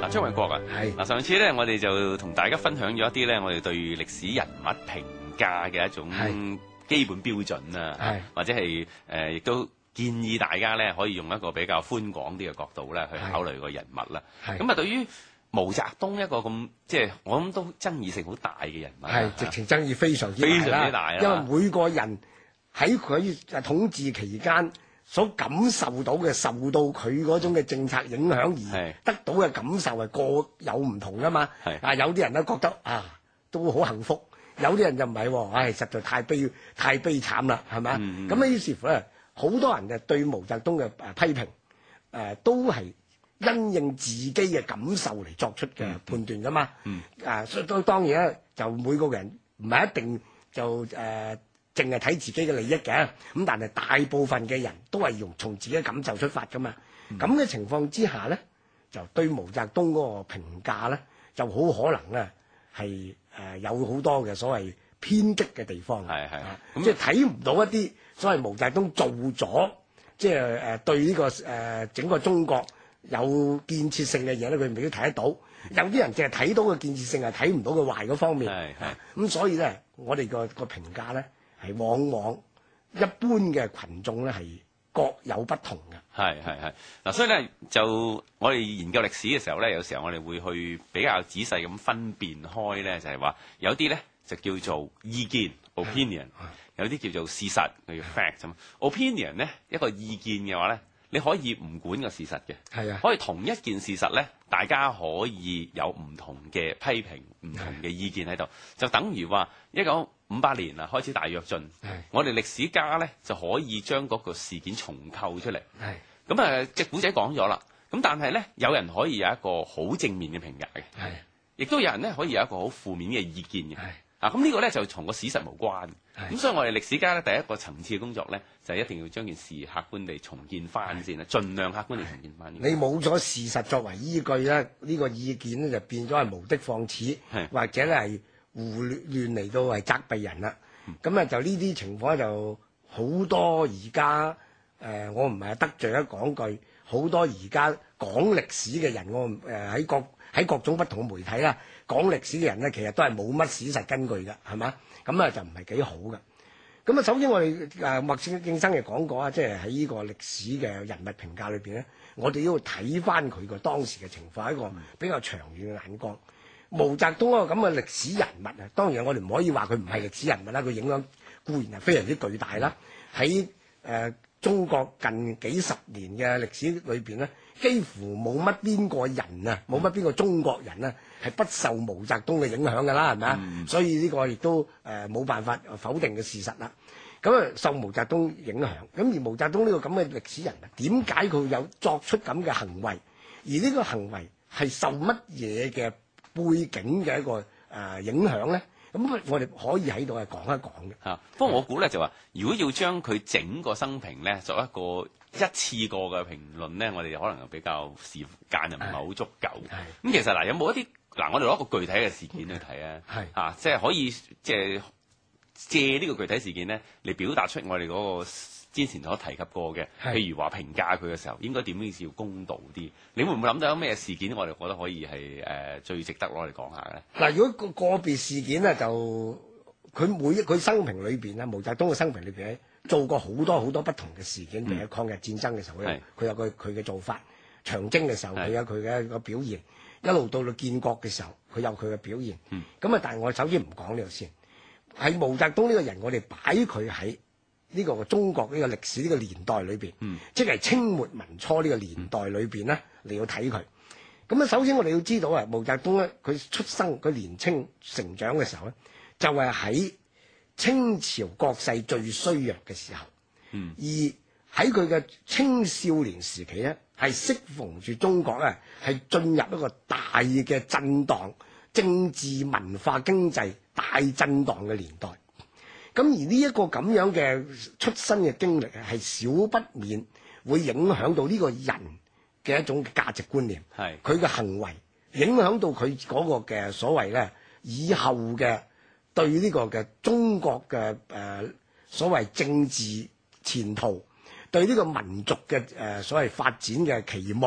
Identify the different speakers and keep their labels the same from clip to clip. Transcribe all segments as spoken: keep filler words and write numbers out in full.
Speaker 1: 嗱，張偉國啊，
Speaker 2: 係
Speaker 1: 嗱，上次咧我哋就同大家分享咗一啲咧，我哋對歷史人物評價嘅一種
Speaker 2: 係
Speaker 1: 基本標準啊，
Speaker 2: 係
Speaker 1: 或者係誒亦都建議大家咧可以用一個比較寬廣啲嘅角度咧去考慮個人物啦。
Speaker 2: 係
Speaker 1: 咁啊，對於毛澤東一個咁即係我諗都爭議性好大嘅人物啊，
Speaker 2: 係直情爭議非常之
Speaker 1: 非常之
Speaker 2: 大
Speaker 1: 大啦
Speaker 2: 因為每個人喺佢統治期間所感受到嘅，受到佢嗰種嘅政策影響而得到嘅感受係各有唔同噶嘛。啊，有啲人咧覺得啊都好幸福，有啲人就唔係喎，唉、哎，實在太悲太悲慘啦，係咪？咁、嗯、咧於是乎咧，好多人就對毛澤東嘅誒批評誒、呃、都係因應自己嘅感受嚟作出嘅判斷噶嘛。嗯、啊，所以當當然咧，就每個人唔係一定就誒。呃淨係睇自己嘅利益嘅，咁但係大部分嘅人都係用從自己嘅感受出發噶嘛。咁嘅、嗯、情況之下咧，就對毛澤東嗰個評價咧，就好可能咧係誒有好多嘅所謂偏激嘅地方。係係，咁即係睇唔到一啲所謂毛澤東做咗，即係誒對呢、這個誒、呃、整個中國有建設性嘅嘢咧，佢未必睇得到。有啲人淨係睇到個建設性，係睇唔到佢壞嗰方面。係係，咁所以咧，我哋個個評價咧。係往往一般嘅群眾咧係各有不同嘅。係係係嗱，所以咧就我哋研究歷史嘅時候咧，有時候我哋會去比較仔細咁分辨開咧，就係話有啲咧就叫做意見 opinion， 有啲叫做事實叫 fact 咁。opinion 咧一個意見嘅話咧，你可以唔管個事實嘅，係啊，可以同一件事實咧，大家可以有唔同嘅批評、唔同嘅意見喺度，就等於話一九五八年啊開始大躍進，我哋歷史家咧就可以將嗰個事件重構出嚟。係咁啊，隻古仔講咗啦，咁但係咧有人可以有一個好正面嘅評價嘅，係，亦都有人咧可以有一個好負面嘅意見嘅。係啊，咁呢個咧就同個史實無關。咁所以我哋歷史家咧第一個層次嘅工作咧，就係一定要將件事客觀地重建翻先啦，盡量客觀地重建翻。你冇咗事實作為依據咧，呢、呢個意見咧就變咗係無的放矢，或者咧係胡亂嚟到係責備人啦。咁啊、嗯、就呢啲情況就好多而家誒，我唔係得罪一講句，好多而家講歷史嘅人，我誒喺各喺各種不同嘅媒體啦，講歷史嘅人咧，其實都係冇乜史實根據㗎，係嘛？咁啊就唔係幾好㗎。咁啊，首先我哋誒麥敬生亦講過啊，即係喺呢個歷史嘅人物評價裏邊咧，我哋要睇翻佢個當時嘅情況，一個比較長遠嘅眼光。毛澤東嗰個咁嘅歷史人物啊，當然我哋唔可以話佢唔係歷史人物啦，佢影響固然係非常之巨大啦。喺誒、呃、中國近幾十年嘅歷史裏邊咧，幾乎冇乜邊個人啊，冇乜邊個中國人啊係不受毛澤東嘅影響㗎啦，係咪啊？嗯、所以呢個亦都誒冇、呃、辦法否定嘅事實啦。咁啊，受毛澤東影響，咁而毛澤東呢個咁嘅歷史人物，點解佢有作出咁嘅行為？而呢個行為係受乜嘢嘅背景嘅一個誒、呃、影響咧？咁我哋可以喺度係講一講嘅嚇。不過我估咧就話，如果要將佢整個生平咧作一個一次過嘅評論咧，我哋可能又比較時間又唔係好足夠。咁其實嗱，有冇一啲嗱，我哋攞一個具體嘅事件去睇啊？係啊，即係可以即係借呢個具體事件咧嚟表達出我哋嗰個之前所提及過嘅，譬如話評價佢嘅時候應該點樣要公道啲？你會唔會諗到有咩事件我哋覺得可以係誒、呃、最值得攞嚟講下咧？嗱，如果個個別事件咧，就佢每一佢生平裏邊咧，毛澤東嘅生平裏邊咧，做過好多好多不同嘅事件，譬如抗日戰爭嘅時候，佢、嗯、有佢佢嘅做法；長征嘅時候，佢有佢嘅一個表現；一路到到建國嘅時候，佢有佢嘅表現。咁啊、嗯，但係我首先唔講呢度先。喺毛澤東呢個人，我哋擺佢喺呢個中國呢個歷史呢個年代裏邊，嗯、即係清末民初呢個年代裏邊咧，你要睇佢。咁啊，首先我哋要知道啊，毛澤東咧，佢出生佢年青成長嘅時候咧，就係、是、喺清朝國勢最衰弱嘅時候，嗯、而喺佢嘅青少年時期咧，係適逢住中國咧係進入一個大嘅震盪，政治、文化、經濟大震盪嘅年代。咁而呢一個咁樣嘅出身嘅經歷係少不免會影響到呢個人嘅一種價值觀念，係佢嘅行為影響到佢嗰個嘅所謂咧以後嘅對呢個嘅中國嘅誒、呃、所謂政治前途，對呢個民族嘅誒、呃、所謂發展嘅期望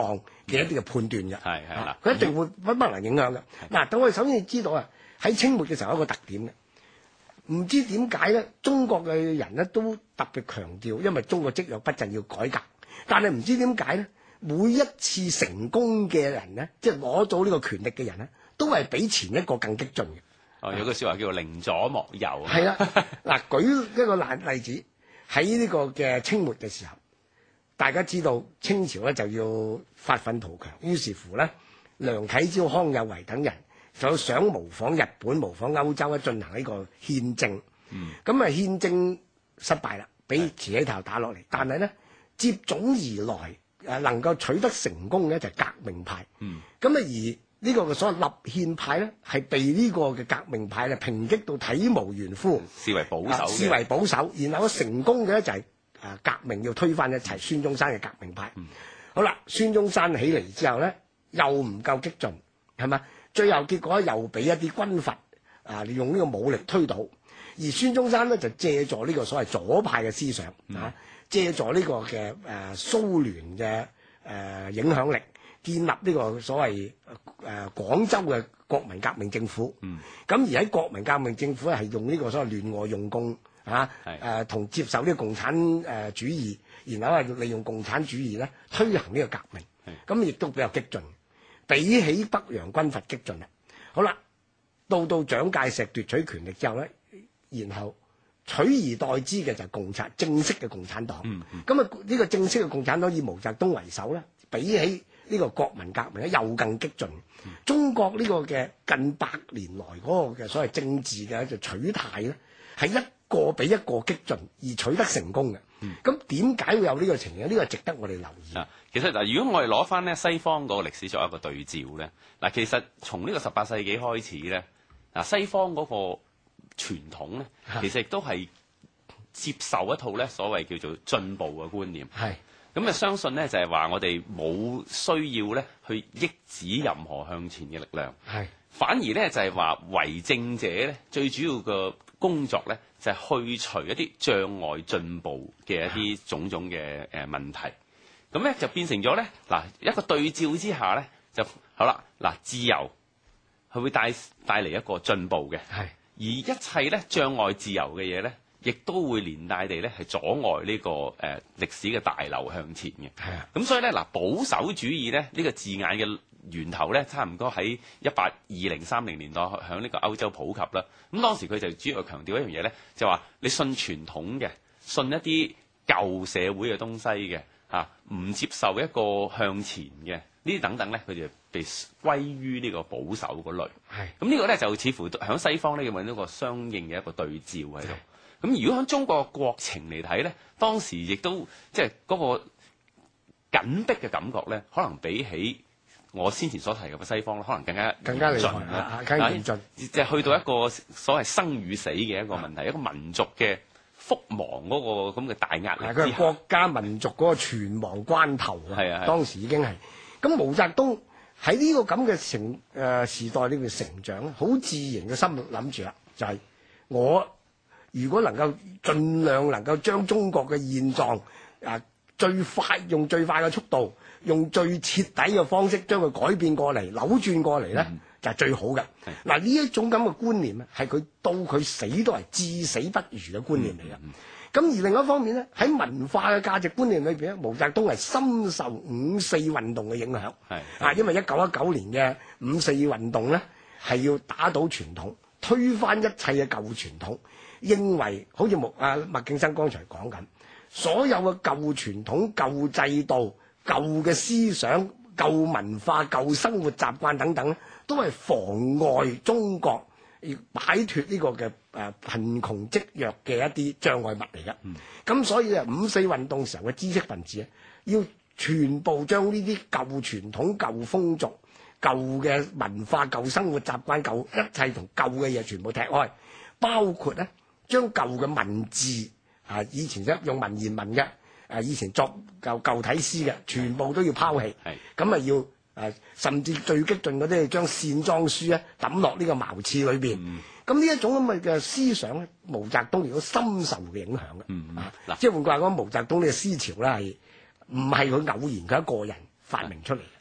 Speaker 2: 嘅一啲嘅判斷嘅。
Speaker 1: 係係啦，
Speaker 2: 佢一定會不不能影響嘅。嗱，咁我哋首先要知道啊，喺清末嘅時候有一個特點嘅，唔知點解咧，中國嘅人咧都特別強調，因為中國積弱不振要改革，但係唔知點解咧，每一次成功嘅人咧，即係攞到呢個權力嘅人咧，都係比前一個更激進嘅。
Speaker 1: 哦，有句説話叫做寧左莫右。
Speaker 2: 係啦，嗱，舉一個例例子，喺呢個嘅清末嘅時候，大家知道清朝咧就要發奮圖強，於是乎咧，梁啟超、康有為等人就想模仿日本、模仿歐洲咧進行呢個憲政。嗯，咁啊憲政失敗啦，俾慈禧太后打落嚟。但係咧接踵而來誒能夠取得成功嘅就係革命派。嗯，咁啊而呢個嘅所謂立憲派咧，係被呢個嘅革命派咧抨擊到體無完膚，
Speaker 1: 視為保守、啊，
Speaker 2: 視為保守。然後成功嘅咧就係、是、誒革命要推翻一齊孫中山嘅革命派。嗯、好啦，孫中山起嚟之後咧，又唔夠激進，係嘛？最後結果又俾一啲軍閥啊，用呢個武力推倒。而孫中山咧就借助呢個所謂左派嘅思想、嗯、啊，借助呢個嘅誒、呃、蘇聯嘅誒、呃、影響力。建立呢個所謂誒、呃、廣州嘅國民革命政府，咁、嗯、而喺國民革命政府係用呢個所謂聯俄容共啊，誒同、呃、接受呢個共產誒、呃、主義，然後係利用共產主義咧推行呢個革命，咁亦都比較激進，比起北洋軍閥激進啦。好啦，到到蔣介石奪取權力之後咧，然後取而代之嘅就係共產正式嘅共產黨，咁啊呢個正式嘅共產黨以毛澤東為首咧，比起呢個國民革命咧又更激進。嗯、中國呢個嘅近百年來嗰個嘅所謂政治嘅就取態咧，係一個比一個激進而取得成功嘅。咁點解會有呢個情形？呢、呢個值得我哋留意。
Speaker 1: 啊，其實嗱，如果我哋攞翻咧西方嗰個歷史作為一個對照咧，嗱，其實從呢個十八世紀開始咧，嗱西方嗰個傳統咧，其實亦都係接受一套咧所謂叫做進步嘅觀念。係。咁啊，相信咧就係話我哋冇需要咧去抑制任何向前嘅力量，係反而咧就係話為政者咧最主要嘅工作咧就係去除一啲障礙進步嘅一啲種種嘅誒問題，咁咧就變成咗咧嗱一個對照之下咧就好啦，嗱自由係會帶帶嚟一個進步嘅，係而一切咧障礙自由嘅嘢咧，亦都會連帶地咧係阻礙呢、這個誒、呃、歷史嘅大流向前嘅。係啊，咁所以咧嗱保守主義咧呢、這個字眼嘅源頭咧，差唔多喺一八二零三零年代響呢個歐洲普及啦。咁當時佢就主要強調一樣嘢咧，就話你信傳統嘅，信一啲舊社會嘅東西嘅嚇，唔、啊、接受一個向前嘅呢啲等等咧，佢就被歸於呢個保守嗰類。係咁呢個咧就似乎響西方咧要揾到一個相應嘅一個對照喺度。咁如果喺中國國情嚟睇咧，當時亦都即係嗰個緊迫嘅感覺咧，可能比起我先前所提及嘅西方咧，可能更加
Speaker 2: 更加厲害啦，更加嚴峻，
Speaker 1: 即係去到一個所謂生與死嘅一個問題，一個民族嘅覆亡嗰個咁嘅大壓力之下，
Speaker 2: 佢係國家民族嗰個存亡關頭啊！係啊，當時已經係咁。毛澤東喺呢個咁嘅成誒時代裏邊成長咧，好自然嘅心諗住啦，就係我。如果能夠盡量能夠將中國嘅現狀啊最快用最快嘅速度，用最徹底嘅方式將佢改變過嚟、扭轉過嚟咧，嗯、就係最好嘅。嗱呢一種咁嘅觀念咧，係佢到佢死都係至死不渝嘅觀念嚟嘅。咁、嗯嗯、而另一方面咧，喺文化嘅價值觀念裏邊咧，毛澤東係深受五四運動嘅影響。係啊，因為一九一九年嘅五四運動咧，係要打倒傳統，推翻一切嘅舊傳統。認為好似麥啊麥敬生剛才講緊，所有嘅舊傳統、舊制度、舊嘅思想、舊文化、舊生活習慣等等咧，都係妨礙中國要擺脫呢個嘅誒貧窮積弱嘅一啲障礙物嚟嘅。咁、嗯、所以啊，五四運動時候嘅知識分子啊，要全部將呢啲舊傳統、舊風俗、舊嘅文化、舊生活習慣、舊一切同舊嘅嘢全部踢開，包括咧。將舊嘅文字啊，以前咧用文言文嘅，誒以前作舊舊體詩嘅，全部都要拋棄。係咁啊，要誒甚至最激進嗰啲，將線裝書咧抌落呢個茅廁裏邊。咁呢、嗯、一種咁嘅嘅思想咧，毛澤東亦都深受嘅影響嘅。嗯啊，即係換句話講，毛澤東呢個思潮咧係唔係佢偶然佢一個人發明出嚟？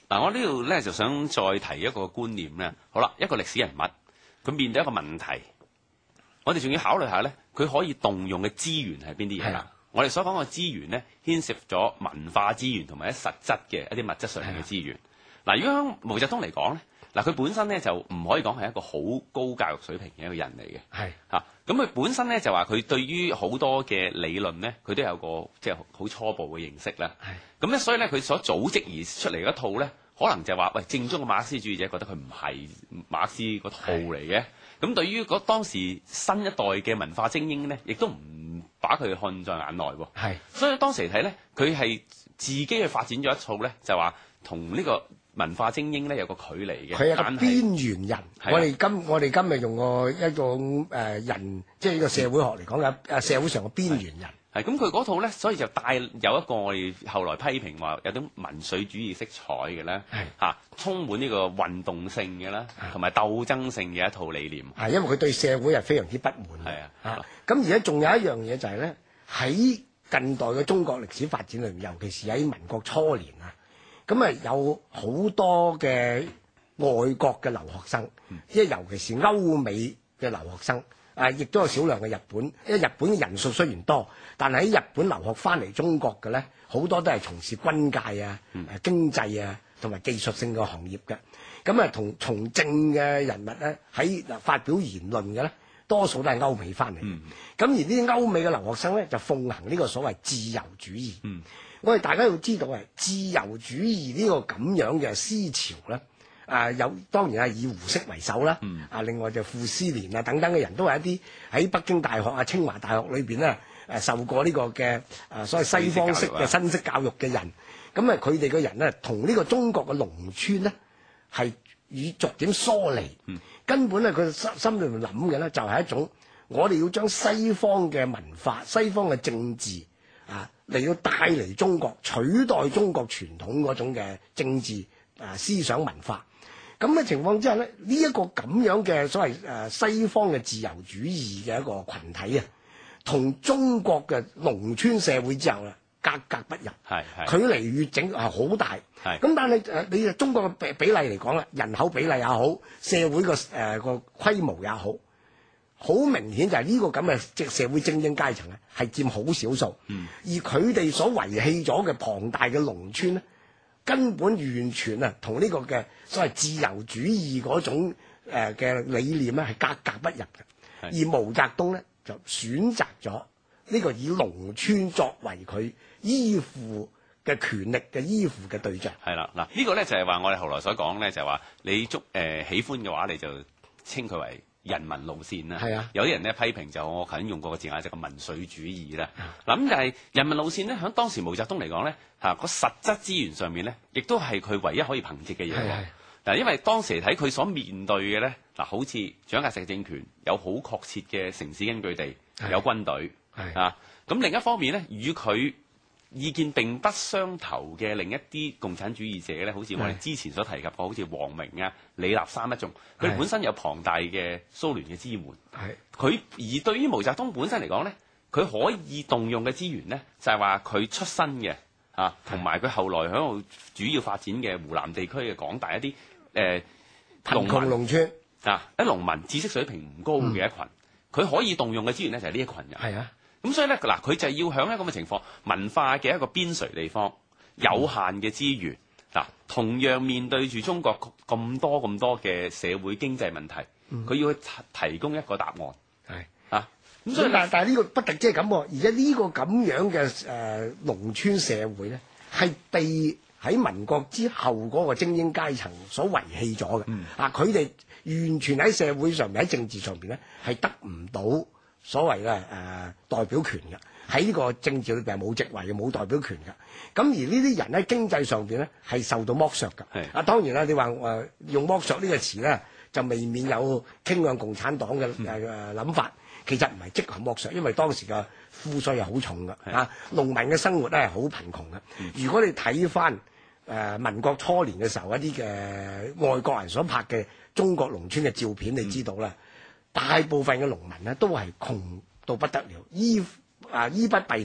Speaker 1: 嗱，我呢度咧就想再提一個觀念咧。好啦，一個歷史人物，佢面對一個問題，我哋仲要考慮下咧，佢可以動用嘅資源係邊啲嘢啦？我哋所講嘅資源咧，牽涉咗文化資源同埋一實質嘅一啲物質上面嘅資源。嗱，如果喺毛澤東嚟講咧，嗱佢本身咧就唔可以講係一個好高教育水平嘅一個人嚟嘅。係嚇，咁佢本身咧就話佢對於好多嘅理論咧，佢都有個即係好初步嘅認識啦。係咁咧，所以咧佢所組織而出嚟嗰套咧，可能就話喂，正宗嘅馬克思主義者覺得佢唔係馬克思嗰套嚟嘅。咁對於嗰當時新一代嘅文化精英咧，亦都唔把佢看在眼內喎。係，所以當時嚟睇咧，佢係自己去發展咗一套咧，就話同呢個文化精英咧有個距離嘅。佢係個邊緣人。我哋今我哋今日用個一種誒、呃、人，即係呢個社會學嚟講嘅誒社會上嘅邊緣人。係咁，佢嗰套咧，所以就帶有一個我哋後來批評話有啲民粹主義色彩嘅咧，嚇、啊、充滿呢個運動性嘅啦，同埋鬥爭性嘅一套理念。係因為佢對社會係非常之不滿。係啊，嚇咁而家仲有一樣嘢就係咧，喺近代嘅中國歷史發展裏面，尤其是喺民國初年啊，咁啊有好多嘅外國嘅留學生，即、嗯、係尤其是歐美嘅留學生。啊！亦都有少量嘅日本，因為日本嘅人數雖然多，但係喺日本留學翻嚟中國嘅咧，好多都係從事軍界啊、誒、嗯、經濟啊同埋技術性嘅行業嘅。咁啊，同從政嘅人物咧，喺發表言論嘅咧，多數都係歐美翻嚟。咁、嗯、而呢啲歐美嘅留學生咧，就奉行呢個所謂自由主義。嗯、我哋大家要知道係自由主義呢個咁樣嘅思潮咧。啊，有當然係以胡適為首啦，嗯、啊，另外就傅斯年啊等等嘅人都係一啲喺北京大學啊、清華大學裏邊咧，誒受過呢個嘅誒所謂西方式嘅新式教育嘅人，咁啊佢哋嘅人咧同呢個中國嘅農村咧係與逐漸疏離，嗯、根本咧佢心心裏面諗嘅咧就係一種我哋要將西方嘅文化、西方嘅政治啊嚟到帶嚟中國，取代中國傳統嗰種嘅政治啊思想文化。咁嘅情況之下咧，呢、這、一個咁樣嘅所謂誒西方嘅自由主義嘅一個群體啊，同中國嘅農村社會之後咧格格不入，係係距離越整係好大，係咁但係誒你誒中國嘅比比例嚟講啦，人口比例也好，社會個誒個規模也好，好明顯就係呢個咁嘅即社會精英階層咧係佔好少數，嗯，而佢哋所遺棄咗嘅龐大嘅農村咧。根本完全啊，同呢個嘅所謂自由主義嗰種誒嘅理念咧係格格不入嘅。而毛澤東咧就選擇咗呢個以農村作為佢依附嘅權力嘅依附嘅對象。係啦，嗱呢個咧就係話我哋後來所講咧，就係話你捉誒喜歡嘅話，你就稱佢為人民路線啦。係啊，有啲人咧批評就我頭先用過個字眼就個民粹主義啦。嗱咁但係人民路線咧，喺當時毛澤東嚟講咧。嚇、啊，個實質資源上面咧，亦都係佢唯一可以憑藉嘅嘢喎。嗱，因為當時睇佢所面對嘅咧，嗱，好似蔣介石政權有好確切嘅城市根據地，有軍隊，啊，咁另一方面咧，與佢意見並不相投嘅另一啲共產主義者咧，好似我哋之前所提及過，好似王明啊、李立三一眾，佢本身有龐大嘅蘇聯嘅支援。係，佢而對於毛澤東本身嚟講咧，佢可以動用嘅資源咧，就係話佢出身嘅。啊，同埋佢後來喺度主要發展嘅湖南地區嘅廣大一啲誒農窮農村啊，啲農民知識水平唔高嘅一群，佢、嗯、可以動用嘅資源咧就係呢一群人。係啊，咁所以咧嗱，佢就係要響一個咁嘅情況，文化嘅一個邊陲地方，有限嘅資源嗱、嗯，同樣面對住中國咁多咁多嘅社會經濟問題，佢、嗯、要提供一個答案。係啊。咁所以但但係呢個不特即係咁喎，而家呢個咁樣嘅誒、呃、農村社會咧，係被喺民國之後嗰個精英階層所遺棄咗嘅。嗯、啊，佢哋完全喺社會上面、喺政治上邊咧，係得唔到所謂嘅誒、呃、代表權嘅。喺呢個政治裏邊係冇席位嘅、冇代表權嘅。咁而呢啲人喺經濟上邊咧係受到剝削嘅。係啊，當然啦，你話誒、呃、用剝削呢個詞咧，就未免有傾向共產黨嘅誒誒諗法。其實唔係即係剝削，因為當時嘅賦稅係好重嘅，啊，農民嘅生活咧係好貧窮嘅。如果你睇翻誒民國初年嘅時候一啲嘅外國人所拍嘅中國農村嘅照片，你知道啦，大部分嘅農民咧都係窮到不得了，衣啊衣不蔽體，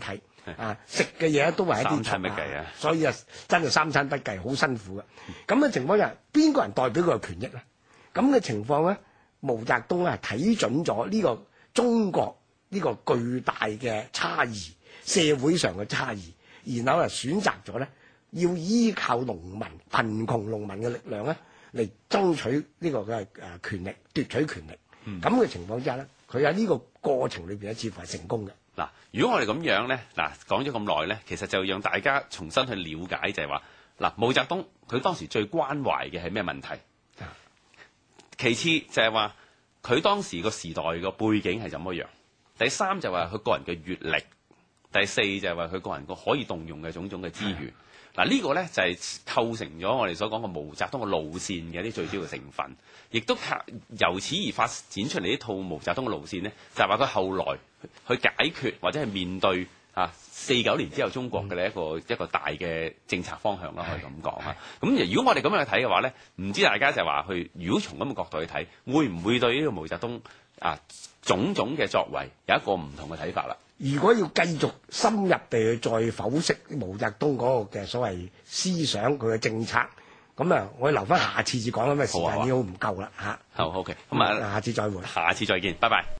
Speaker 2: 啊食嘅嘢都係一啲
Speaker 1: 三餐不繼啊，
Speaker 2: 所以啊真係三餐不繼，好辛苦嘅。咁嘅情況下，邊個人代表佢嘅權益咧？咁嘅情況咧，毛澤東係睇準咗呢個中國呢個巨大嘅差異，社會上嘅差異，然後啊選擇咗咧要依靠農民貧窮農民嘅力量咧嚟爭取呢個嘅誒權力，奪取權力。咁嘅、嗯、情況之下咧，佢喺呢個過程裏邊咧，似乎係成功嘅。
Speaker 1: 嗱，如果我哋咁樣咧，嗱講咗咁耐咧，其實就讓大家重新去了解就係話，嗱毛澤東佢當時最關懷嘅係咩問題？其次就係話佢當時個時代個背景係怎麼樣？第三就係話佢個人嘅閲歷，第四就係話佢個人個可以動用嘅種種嘅資源。嗱呢個咧就係構成咗我哋所講嘅毛澤東嘅路線嘅一啲最主要嘅成分，亦都由此而發展出嚟呢套毛澤東嘅路線咧，就係話佢後來去解決或者係面對啊四九年之後中國嘅一個、嗯、一個大嘅政策方向啦，可以咁講啊。咁如果我哋咁樣去睇嘅話咧，唔知大家就係話去，如果從咁嘅角度去睇，會唔會對呢個毛澤東啊種種嘅作為有一個唔同嘅睇法啦？
Speaker 2: 如果要繼續深入地去再剖析毛澤東嗰個嘅所謂思想，佢嘅政策，咁啊，我留翻下次至講啦，因為時間已經好唔夠啦嚇。
Speaker 1: 好 OK，咁啊，
Speaker 2: 下次再會，
Speaker 1: 下次再見，拜拜。